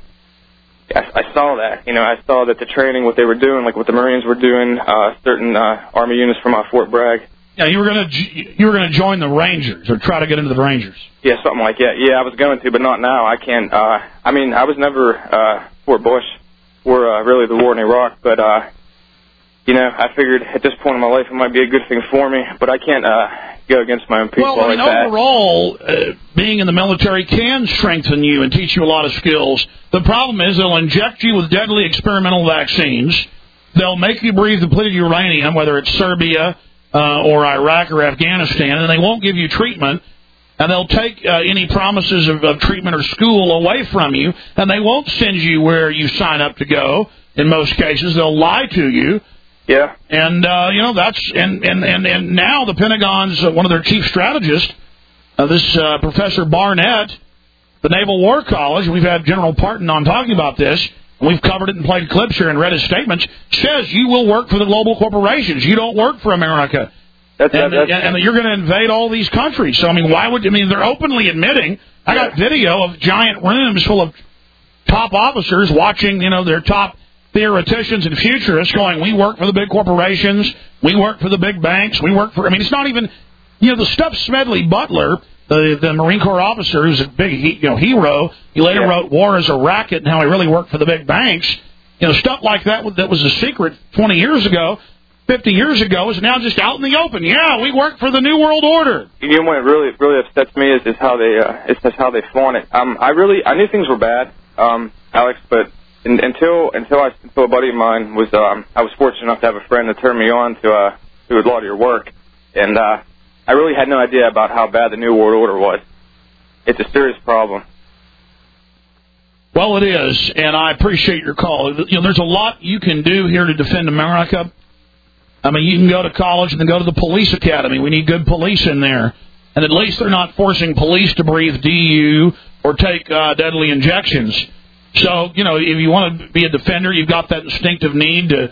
I saw that. I saw that the training, what they were doing, like what the Marines were doing, certain Army units from Fort Bragg. Yeah, you were gonna join the Rangers or try to get into the Rangers. Yeah, something like that. Yeah, I was going to, but not now. I can't. I was never Fort Bush or really the war in Iraq, but I figured at this point in my life it might be a good thing for me, but I can't go against my own people like that. Overall, being in the military can strengthen you and teach you a lot of skills. The problem is they'll inject you with deadly experimental vaccines. They'll make you breathe depleted uranium, whether it's Serbia or Iraq or Afghanistan, and they won't give you treatment. And they'll take any promises of treatment or school away from you, and they won't send you where you sign up to go. In most cases, they'll lie to you. Yeah. And that's and now the Pentagon's one of their chief strategists, this Professor Barnett, the Naval War College. We've had General Parton on talking about this. And we've covered it and played clips here and read his statements. Says you will work for the global corporations. You don't work for America. And you're going to invade all these countries. So, why would... they're openly admitting... I got video of giant rooms full of top officers watching, their top theoreticians and futurists going, we work for the big corporations, we work for the big banks, we work for... it's not even... the stuff Smedley Butler, the Marine Corps officer who's a big hero, he later wrote War as a Racket and how he really worked for the big banks. Stuff like that was a secret 20 years ago. 50 years ago is now just out in the open. Yeah, we work for the New World Order. What really upsets me is how they flaunt it. I knew things were bad, Alex, but until a buddy of mine was I was fortunate enough to have a friend that turned me on to a lot of your work, and I really had no idea about how bad the New World Order was. It's a serious problem. Well, it is, and I appreciate your call. There's a lot you can do here to defend America. I mean, you can go to college and then go to the police academy. We need good police in there. And at least they're not forcing police to breathe DU or take deadly injections. So, if you want to be a defender, you've got that instinctive need to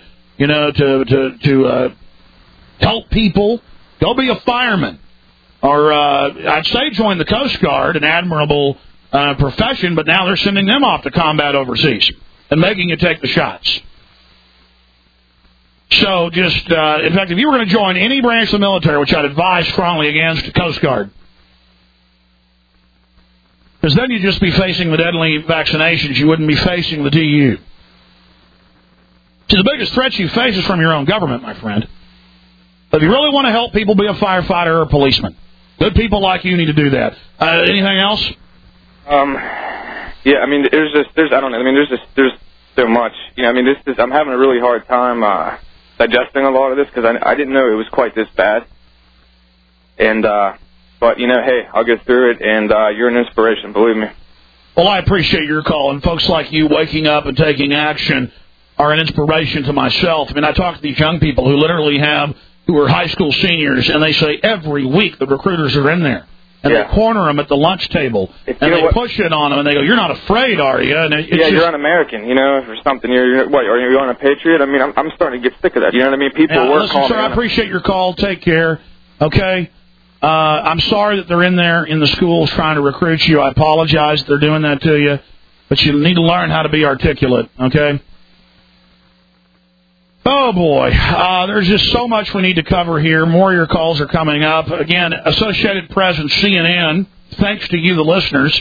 help people. Go be a fireman. Or I'd say join the Coast Guard, an admirable profession, but now they're sending them off to combat overseas and making you take the shots. So just, in fact, if you were going to join any branch of the military, which I'd advise strongly against, the Coast Guard, because then you'd just be facing the deadly vaccinations. You wouldn't be facing the DU. See, the biggest threat you face is from your own government, my friend. But if you really want to help people, be a firefighter or a policeman. Good people like you need to do that. Anything else? Yeah, I mean, there's so much. I'm having a really hard time digesting a lot of this because I didn't know it was quite this bad. And, but, hey, I'll get through it, and you're an inspiration, believe me. Well, I appreciate your call, and folks like you waking up and taking action are an inspiration to myself. I mean, I talk to these young people who are high school seniors, and they say every week the recruiters are in there. And they corner them at the lunch table, and they push it on them, and they go, "You're not afraid, are you?" And you're un-American, or something. Are you on a patriot? I mean, I'm starting to get sick of that. You know what I mean? People work hard. Sir, I appreciate your call. Take care. Okay. I'm sorry that they're in there in the schools trying to recruit you. I apologize that they're doing that to you, but you need to learn how to be articulate. Okay. Oh, boy. There's just so much we need to cover here. More of your calls are coming up. Again, Associated Press and CNN, thanks to you, the listeners,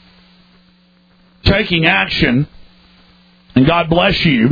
taking action, and God bless you.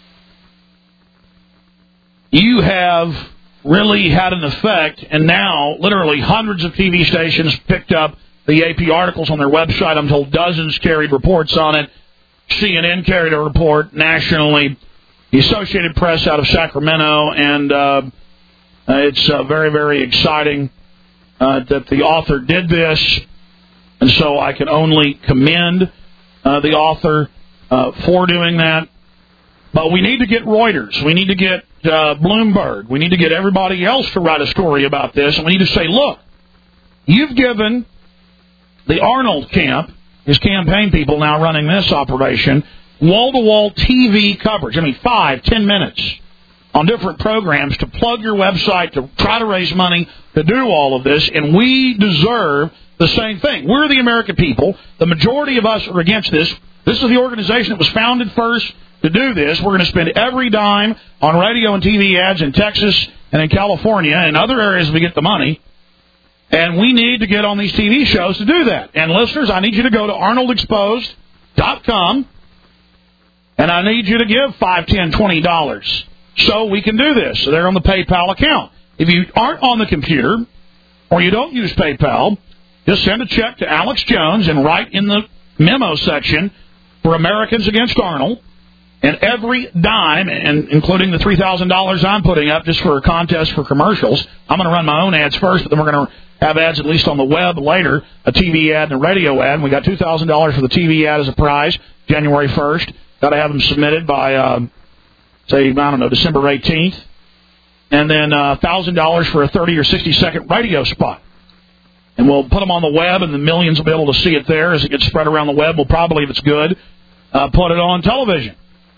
You have really had an effect, and now literally hundreds of TV stations picked up the AP articles on their website. I'm told dozens carried reports on it. CNN carried a report nationally. The Associated Press out of Sacramento, and it's very, very exciting that the author did this, and so I can only commend the author for doing that. But we need to get Reuters. We need to get Bloomberg. We need to get everybody else to write a story about this, and we need to say, look, you've given the Arnold camp, his campaign people now running this operation, wall-to-wall TV coverage. 5-10 minutes on different programs to plug your website, to try to raise money, to do all of this, and we deserve the same thing. We're the American people. The majority of us are against this. This is the organization that was founded first to do this. We're going to spend every dime on radio and TV ads in Texas and in California and other areas we get the money, and we need to get on these TV shows to do that. And listeners, I need you to go to ArnoldExposed.com, and I need you to give $5, $10, $20 so we can do this. So they're on the PayPal account. If you aren't on the computer or you don't use PayPal, just send a check to Alex Jones and write in the memo section for Americans Against Arnold. And every dime, and including the $3,000 I'm putting up just for a contest for commercials, I'm going to run my own ads first, but then we're going to have ads at least on the web later, a TV ad and a radio ad. And we got $2,000 for the TV ad as a prize, January 1st. Got to have them submitted by, December 18th. And then $1,000 for a 30 or 60-second radio spot. And we'll put them on the web, and the millions will be able to see it there as it gets spread around the web. We'll probably, if it's good, put it on television.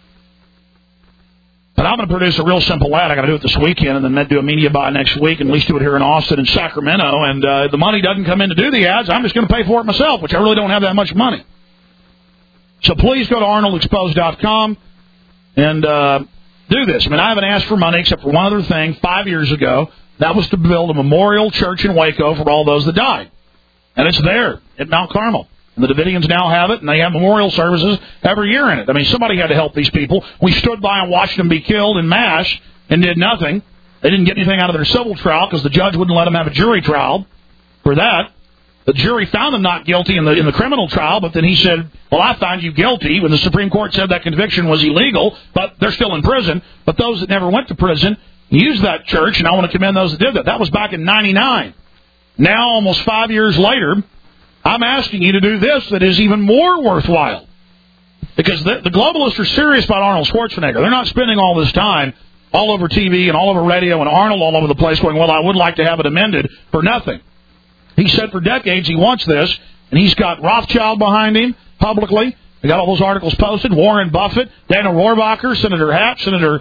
But I'm going to produce a real simple ad. I got to do it this weekend, and then do a media buy next week, and at least do it here in Austin and Sacramento. And the money doesn't come in to do the ads. I'm just going to pay for it myself, which I really don't have that much money. So please go to ArnoldExposed.com and do this. I haven't asked for money except for one other thing 5 years ago. That was to build a memorial church in Waco for all those that died. And it's there at Mount Carmel. And the Davidians now have it, and they have memorial services every year in it. Somebody had to help these people. We stood by and watched them be killed en masse and did nothing. They didn't get anything out of their civil trial because the judge wouldn't let them have a jury trial for that. The jury found them not guilty in the criminal trial, but then he said, well, I find you guilty, when the Supreme Court said that conviction was illegal, but they're still in prison. But those that never went to prison used that church, and I want to commend those that did that. That was back in 99. Now, almost 5 years later, I'm asking you to do this that is even more worthwhile. Because the globalists are serious about Arnold Schwarzenegger. They're not spending all this time all over TV and all over radio and Arnold all over the place going, well, I would like to have it amended for nothing. He said for decades he wants this, and he's got Rothschild behind him publicly. They got all those articles posted. Warren Buffett, Dana Rohrabacher, Senator Hatch, Senator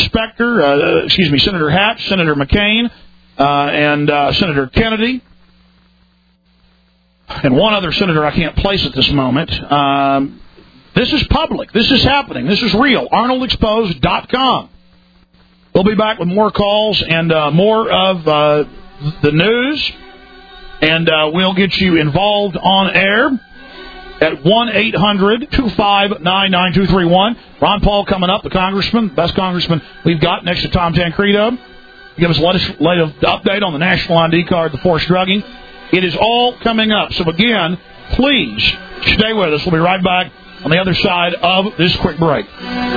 Hatch, Senator McCain, and Senator Kennedy. And one other senator I can't place at this moment. This is public. This is happening. This is real. ArnoldExposed.com. We'll be back with more calls and more of the news. And we'll get you involved on air at 1-800-259-9231. Ron Paul coming up, the congressman, best congressman we've got next to Tom Tancredo. Give us a latest update on the national ID card, the forced drugging. It is all coming up. So, again, please stay with us. We'll be right back on the other side of this quick break.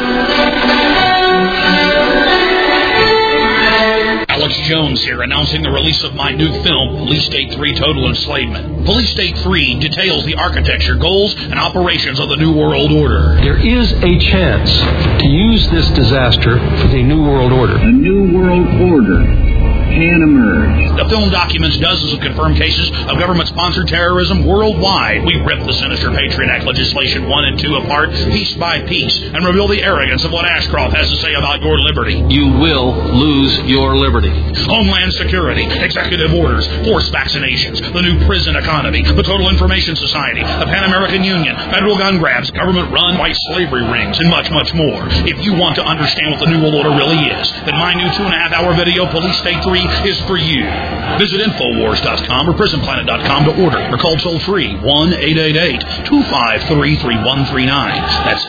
Alex Jones here, announcing the release of my new film, Police State 3 Total Enslavement. Police State 3 details the architecture, goals, and operations of the New World Order. There is a chance to use this disaster for the New World Order. A New World Order can emerge. The film documents dozens of confirmed cases of government-sponsored terrorism worldwide. We rip the sinister Patriot Act legislation 1 and 2 apart, piece by piece, and reveal the arrogance of what Ashcroft has to say about your liberty. You will lose your liberty. Homeland Security, executive orders, forced vaccinations, the new prison economy, the Total Information Society, the Pan American Union, federal gun grabs, government-run white slavery rings, and much, much more. If you want to understand what the New World Order really is, then my new 2.5-hour video, Police State 3, is for you. Visit Infowars.com or PrisonPlanet.com to order or call toll-free 1-888-253-3139. That's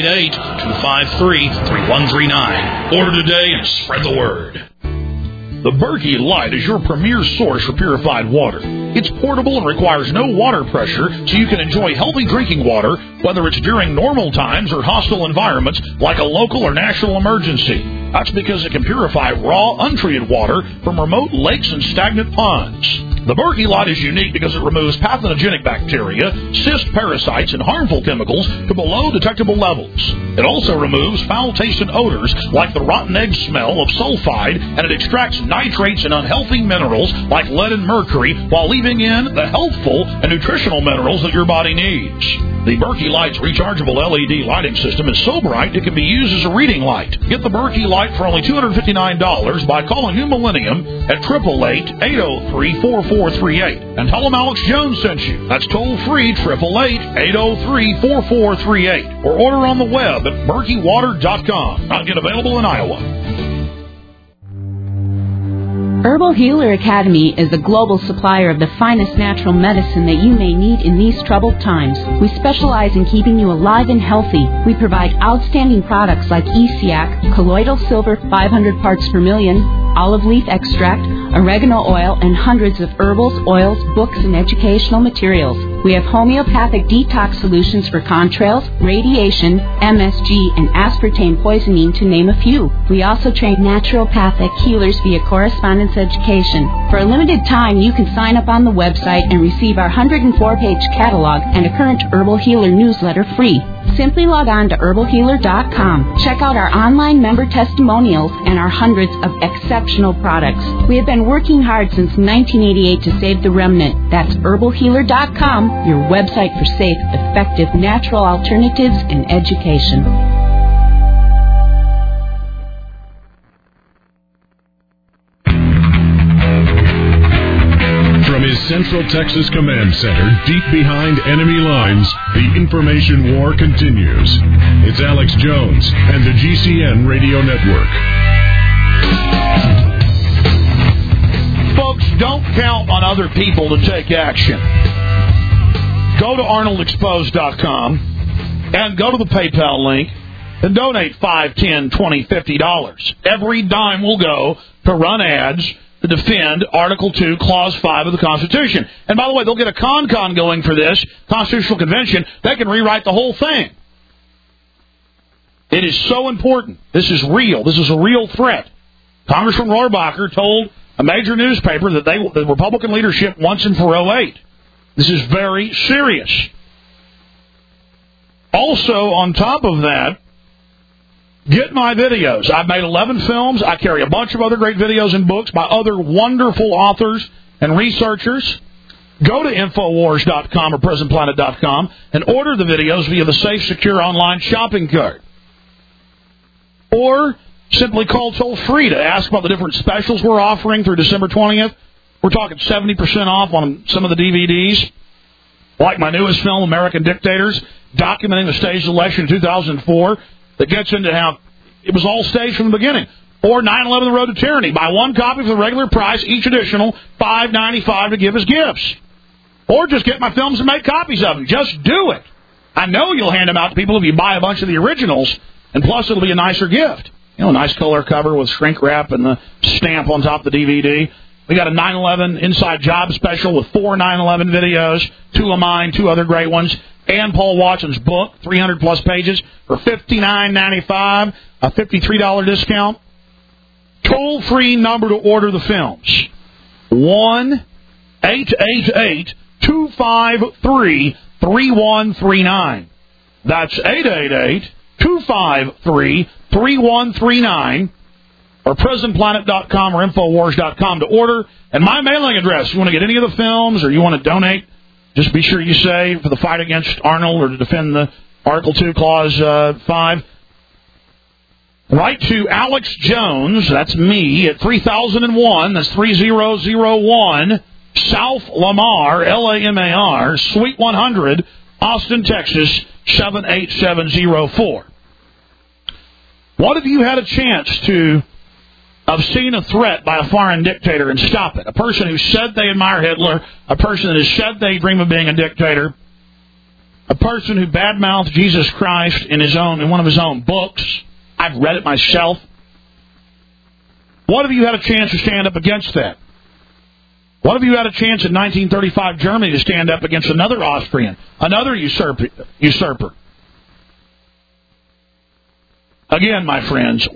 888-253-3139. Order today and spread the word. The Berkey Light is your premier source for purified water. It's portable and requires no water pressure, so you can enjoy healthy drinking water, whether it's during normal times or hostile environments like a local or national emergency. That's because it can purify raw, untreated water from remote lakes and stagnant ponds. The Berkey Light is unique because it removes pathogenic bacteria, cyst parasites, and harmful chemicals to below detectable levels. It also removes foul-tasting odors like the rotten egg smell of sulfide, and it extracts nitrates and unhealthy minerals like lead and mercury while leaving in the healthful and nutritional minerals that your body needs. The Berkey Light's rechargeable LED lighting system is so bright it can be used as a reading light. Get the Berkey Light for only $259 by calling New Millennium at 888-803-4438 and tell them Alex Jones sent you. That's toll-free 888-803-4438 or order on the web at berkeywater.com. Not yet available in Iowa. Herbal Healer Academy is a global supplier of the finest natural medicine that you may need in these troubled times. We specialize in keeping you alive and healthy. We provide outstanding products like ESIAC, colloidal silver 500 parts per million, olive leaf extract, oregano oil, and hundreds of herbals, oils, books, and educational materials. We have homeopathic detox solutions for contrails, radiation, MSG, and aspartame poisoning, to name a few. We also train naturopathic healers via correspondence education. For a limited time, you can sign up on the website and receive our 104-page catalog and a current Herbal Healer newsletter free. Simply log on to herbalhealer.com. Check out our online member testimonials and our hundreds of exceptional products. We have been working hard since 1988 to save the remnant. That's herbalhealer.com, your website for safe, effective, natural alternatives in education. From his Central Texas Command Center, deep behind enemy lines, the information war continues. It's Alex Jones and the GCN Radio Network. Folks, don't count on other people to take action. Go to ArnoldExposed.com and go to the PayPal link and donate $5, $10, $20, $50. Every dime will go to run ads to defend Article 2, Clause 5 of the Constitution. And by the way, they'll get a con going for this Constitutional Convention. They can rewrite the whole thing. It is so important. This is real. This is a real threat. Congressman Rohrabacher told a major newspaper that the Republican leadership wants him for 08. This is very serious. Also, on top of that, get my videos. I've made 11 films. I carry a bunch of other great videos and books by other wonderful authors and researchers. Go to Infowars.com or PrisonPlanet.com and order the videos via the safe, secure online shopping cart. Or simply call toll-free to ask about the different specials we're offering through December 20th. We're talking 70% off on some of the DVDs, like my newest film, American Dictators, documenting the staged election in 2004, that gets into how it was all staged from the beginning. Or 9/11, The Road to Tyranny. Buy one copy for the regular price, each additional $5.95 to give as gifts. Or just get my films and make copies of them. Just do it. I know you'll hand them out to people if you buy a bunch of the originals, and plus it'll be a nicer gift. You know, a nice color cover with shrink wrap and the stamp on top of the DVD. We got a 9/11 Inside Job special with 4 9/11 videos, 2 of mine, 2 other great ones, and Paul Watson's book, 300-plus pages, for $59.95, a $53 discount. Toll-free number to order the films, 1-888-253-3139. That's 888-253-3139. Or PrisonPlanet.com or Infowars.com to order. And my mailing address, if you want to get any of the films or you want to donate, just be sure you say for the fight against Arnold or to defend the Article 2, Clause 5. Write to Alex Jones, that's me, at 3001, that's 3001, South Lamar, Lamar, Suite 100, Austin, Texas, 78704. What if you had a chance to have seen a threat by a foreign dictator and stop it? A person who said they admire Hitler, a person that has said they dream of being a dictator, a person who badmouthed Jesus Christ in one of his own books. I've read it myself. What if you had a chance to stand up against that? What if you had a chance in 1935 Germany to stand up against another Austrian, another usurper? Again, my friends,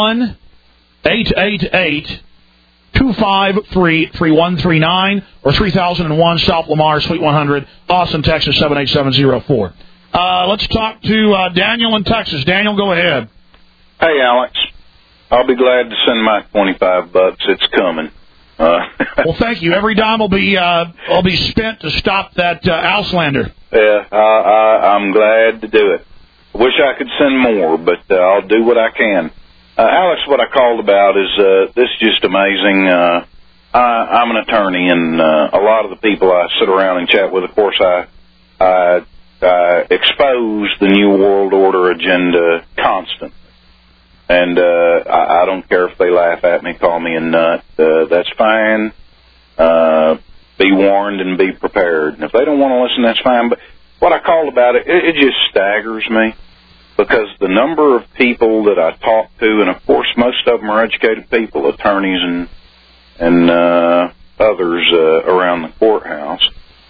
1-888-253-3139 or 3001 South Lamar, Suite 100, Austin, Texas, 78704. Let's talk to Daniel in Texas. Daniel, go ahead. Hey, Alex. I'll be glad to send my $25. It's coming. Well, thank you. Every dime will be spent to stop that Auslander. Yeah, I'm glad to do it. I wish I could send more, but I'll do what I can. Alex, what I called about is this is just amazing. I'm an attorney, and a lot of the people I sit around and chat with, of course, I expose the New World Order agenda constantly. And I don't care if they laugh at me, call me a nut. That's fine. Be warned and be prepared. And if they don't want to listen, that's fine. But what I called about it just staggers me. Because the number of people that I talk to, and of course most of them are educated people, attorneys and others around the courthouse,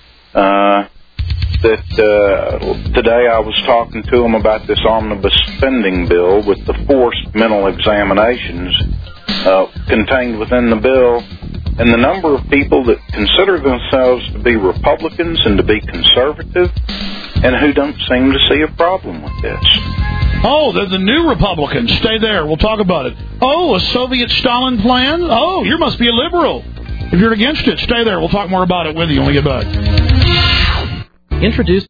today I was talking to them about this omnibus spending bill with the forced mental examinations contained within the bill, and the number of people that consider themselves to be Republicans and to be conservative and who don't seem to see a problem with this. Oh, they're the new Republicans. Stay there. We'll talk about it. Oh, a Soviet Stalin plan? Oh, you must be a liberal. If you're against it, stay there. We'll talk more about it with you when we get back. Introduce